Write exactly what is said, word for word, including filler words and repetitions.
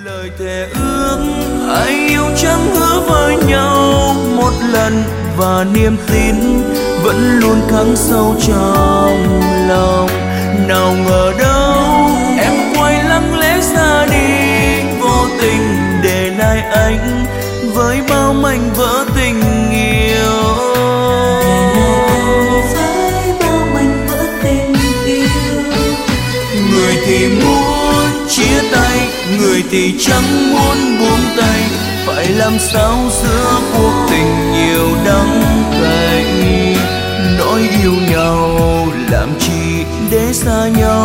lời thề ước ai yêu chẳng hứa với nhau một lần, và niềm tin vẫn luôn khắc sâu trong lòng. Nào ngờ đâu em quay lặng lẽ ra đi, vô tình để lại anh với bao mảnh vỡ tình yêu. Người thì muốn chia tay, người thì chẳng muốn buông tay, phải làm sao giữa cuộc tình nhiều đắng cay. Nói yêu nhau làm chi để xa nhau.